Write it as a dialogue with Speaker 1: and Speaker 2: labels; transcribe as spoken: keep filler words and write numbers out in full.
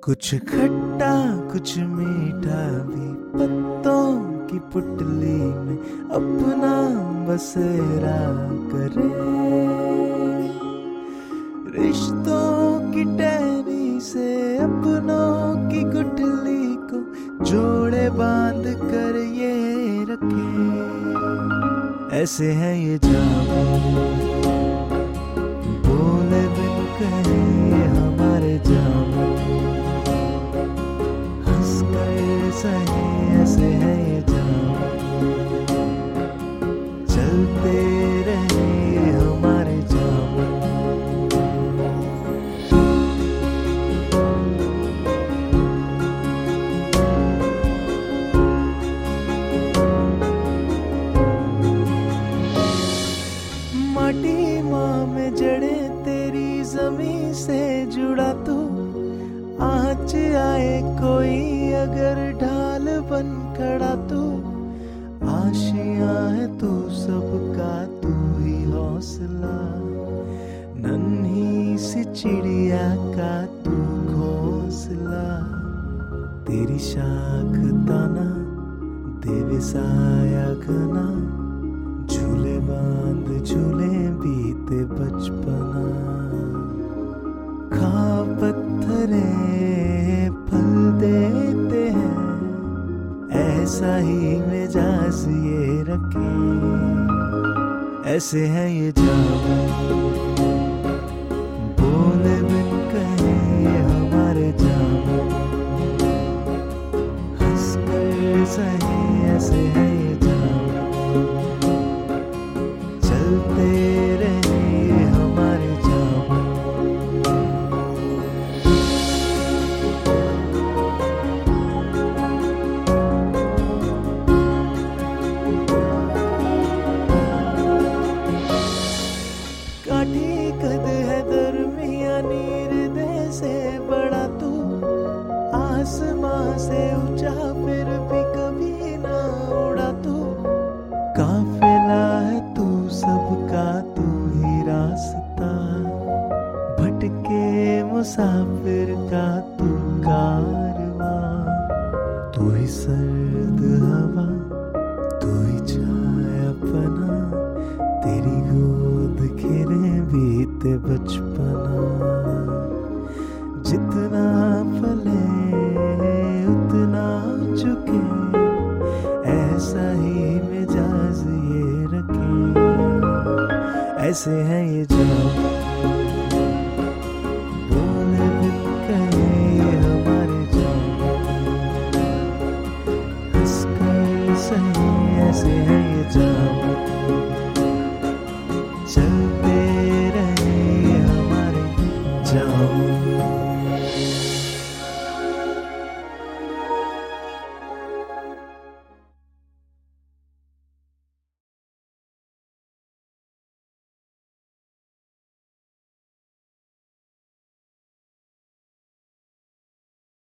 Speaker 1: कुछ खट्टा कुछ मीठा भी पत्तों की पुतली में अपना बसेरा करे। रिश्तों की टहनी से अपनों की गुठली को जोड़े बांध कर ये रखे। ऐसे है ये जादू बोले बिन कहे हमारे जादू, हंस कर सहे ऐसे है ये जादू, चलते रहे हमारे जादू। माटी माँ में जड़े तेरी जमीन से जुड़ा तू, आँच आए कोई अगर ढाल बन खड़ा तू। आशियाँ है तू सबका तू ही हौसला, नन्ही सी चिड़िया का तू घोंसला। तेरी शाख ताना देवे साया घना, झूले बांध झूले बीते बचपना। खा पत्थरे फल देते हैं, ऐसा ही मिजाज ये रखे। ऐसे है ये जादू बोले बिन कहे हमारे जादू, हंस कर सहे ऐसे है ये जादू, चलते रहे हमारे जादू। काठी कद है दरमियानी हृदय से बड़ा तू, आसमां से ऊंचा फिर भी कभी ना उड़ा तू। काफिला है तू सबका तू ही रास्ता, भटके मुसाफिर का तू कारवां। तू ही सर्द हवा तू ही छायापना, तेरी गोद खेले बीते बचपना। जितना फले उतना चुके, ऐसा ही मिजाज ये रखे। ऐसे है ये जादू